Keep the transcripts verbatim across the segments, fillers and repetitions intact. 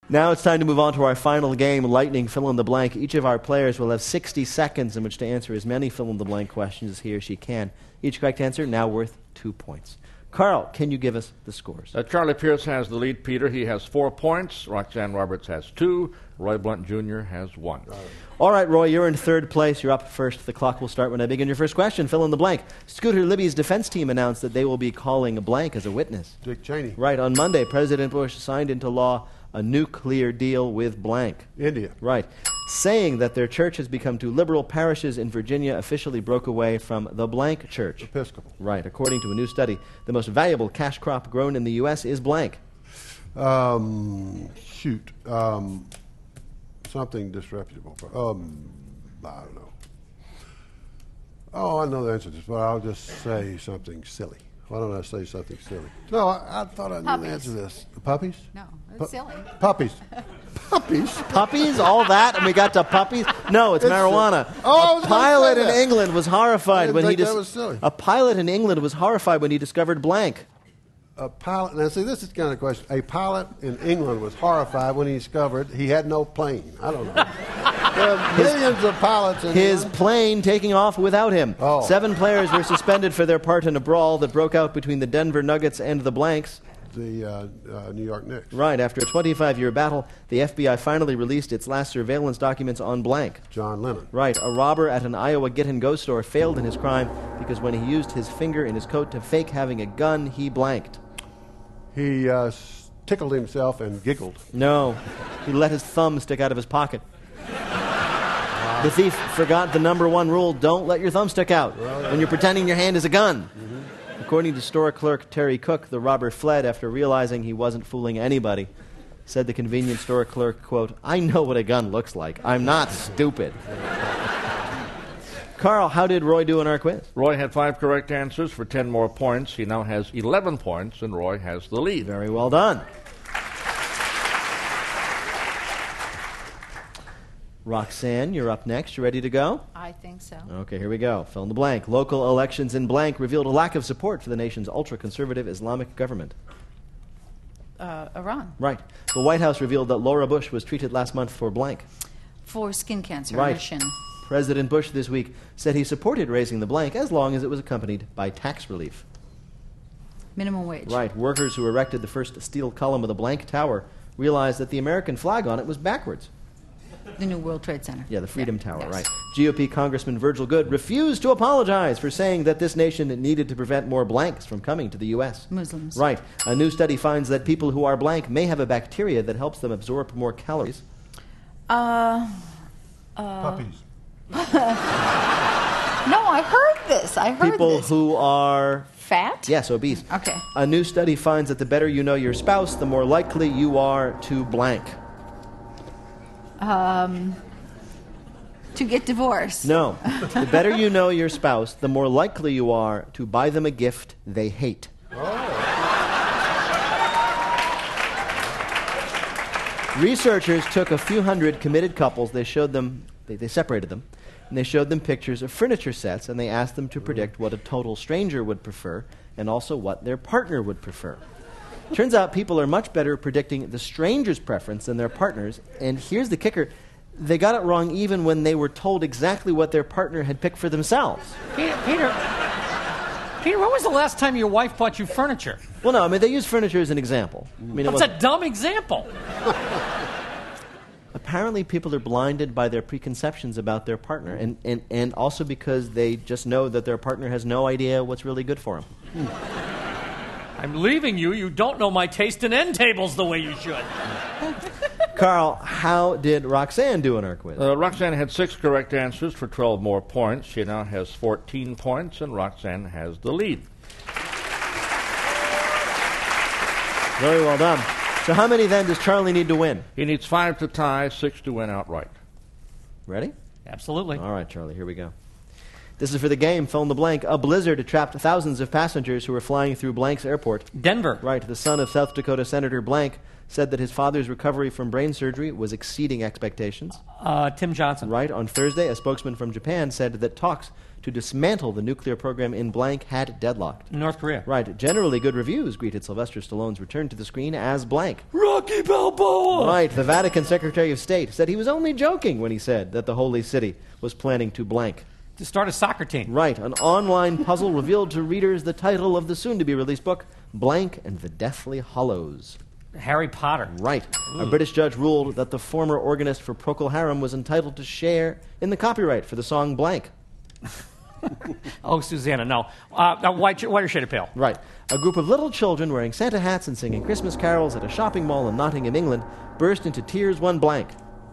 Now it's time to move on to our final game, Lightning Fill-in-the-Blank. Each of our players will have sixty seconds in which to answer as many fill-in-the-blank questions as he or she can. Each correct answer now worth two points. Carl, can you give us the scores? Uh, Charlie Pierce has the lead, Peter. He has four points. Roxanne Roberts has two. Roy Blunt Junior has one. All right, Roy, you're in third place. You're up first. The clock will start when I begin your first question. Fill in the blank. Scooter Libby's defense team announced that they will be calling a blank as a witness. Dick Cheney. Right. On Monday, President Bush signed into law a nuclear deal with blank. India. Right. Saying that their church has become too liberal, parishes in Virginia officially broke away from the blank church. Episcopal. Right. According to a new study, the most valuable cash crop grown in the U S is blank. Um, shoot. Um, something disreputable. Um, I don't know. Oh, I know the answer to this, but I'll just say something silly. Why don't I say something silly? No, I, I thought I knew Puppies. the answer to this. The puppies? No, it's Pu- silly. Puppies. Puppies? Puppies? All that? And we got to puppies? No, it's, It's marijuana. a- Oh, I a was gonna pilot say in that. England was horrified I didn't when he think that dis- was silly. A pilot in England was horrified when he discovered blank. A pilot. Now, see, this is kind of a question. A pilot in England was horrified when he discovered he had no plane. I don't know. There are millions of pilots in His England. plane taking off without him. Oh. Seven players were suspended for their part in a brawl that broke out between the Denver Nuggets and the Blanks. The uh, uh, New York Knicks. Right, after a twenty-five-year battle, the F B I finally released its last surveillance documents on blank. John Lennon. Right, a robber at an Iowa get-and-go store failed in his crime because when he used his finger in his coat to fake having a gun, he blanked. He uh, tickled himself and giggled. No, he let his thumb stick out of his pocket. The thief forgot the number one rule, don't let your thumb stick out when you're pretending your hand is a gun. Mm-hmm. According to store clerk Terry Cook, the robber fled after realizing he wasn't fooling anybody. Said the convenience store clerk, quote, I know what a gun looks like. I'm not stupid. Carl, how did Roy do in our quiz? Roy had five correct answers for ten more points. He now has eleven points, and Roy has the lead. Very well done. Roxanne, you're up next. You ready to go? I think so. Okay, here we go. Fill in the blank. Local elections in blank revealed a lack of support for the nation's ultra-conservative Islamic government. Uh, Iran. Right. The White House revealed that Laura Bush was treated last month for blank. For skin cancer. Right. on her shin. President Bush this week said he supported raising the blank as long as it was accompanied by tax relief. Minimum wage. Right. Workers who erected the first steel column of the blank tower realized that the American flag on it was backwards. The new World Trade Center. Yeah, the Freedom Yeah, Tower, yes. right. G O P Congressman Virgil Goode refused to apologize for saying that this nation needed to prevent more blanks from coming to the U S Muslims. Right. A new study finds that people who are blank may have a bacteria that helps them absorb more calories. Uh, Puppies. no, I heard this. I heard People this. who are... Fat? Yes, obese. Okay. A new study finds that the better you know your spouse, the more likely you are to blank. Um, to get divorced. No. The better you know your spouse, the more likely you are to buy them a gift they hate. Researchers took a few hundred committed couples, they showed them, they, they separated them, and they showed them pictures of furniture sets, and they asked them to predict what a total stranger would prefer, and also what their partner would prefer. Turns out people are much better at predicting the stranger's preference than their partner's, and here's the kicker, they got it wrong even when they were told exactly what their partner had picked for themselves. Peter, Peter, Peter, when was the last time your wife bought you furniture? Well, no, I mean, they use furniture as an example. I mean, it That's a wasn't- dumb example. Apparently, people are blinded by their preconceptions about their partner, and, and, and also because they just know that their partner has no idea what's really good for them. I'm leaving you. You don't know my taste in end tables the way you should. Carl, how did Roxanne do in our quiz? Uh, Roxanne had six correct answers for twelve more points. She now has fourteen points, and Roxanne has the lead. Very well done. So how many then does Charlie need to win? He needs five to tie, six to win outright. Ready? Absolutely. All right, Charlie, here we go. This is for the game, fill in the blank. A blizzard trapped thousands of passengers who were flying through Blank's airport. Denver. Right, the son of South Dakota Senator Blank said that his father's recovery from brain surgery was exceeding expectations. Uh, Tim Johnson. Right. On Thursday, a spokesman from Japan said that talks to dismantle the nuclear program in blank had deadlocked. North Korea. Right. Generally good reviews greeted Sylvester Stallone's return to the screen as blank. Rocky Balboa. Right. The Vatican Secretary of State said he was only joking when he said that the Holy City was planning to blank. To start a soccer team. Right. An online puzzle revealed to readers the title of the soon-to-be-released book, Blank and the Deathly Hollows. Harry Potter. Right. A British judge ruled that the former organist for Procol Harum was entitled to share in the copyright for the song Blank. Oh, Susanna, no. Uh, uh, white, white or shaded pale. Right. A group of little children wearing Santa hats and singing Christmas carols at a shopping mall in Nottingham, England, burst into tears one blank.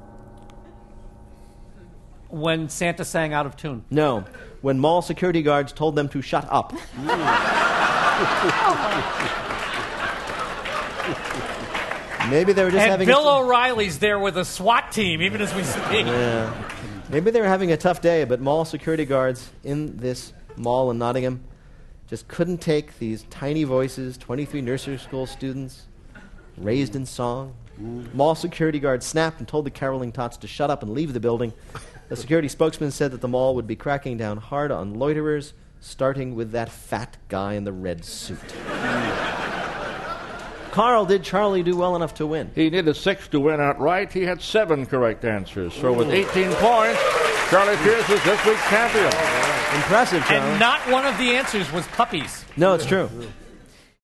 When Santa sang out of tune. No. When mall security guards told them to shut up. Maybe they were just and having Bill a t- O'Reilly's there with a SWAT team, even as we speak. Yeah. Maybe they were having a tough day, but mall security guards in this mall in Nottingham just couldn't take these tiny voices, twenty-three nursery school students, raised in song. Mall security guards snapped and told the caroling tots to shut up and leave the building. The security spokesman said that the mall would be cracking down hard on loiterers, starting with that fat guy in the red suit. Carl, did Charlie do well enough to win? He needed six to win outright. He had seven correct answers. So with eighteen points, Charlie Pierce is this week's champion. Impressive, Charlie. And not one of the answers was puppies. No, it's true.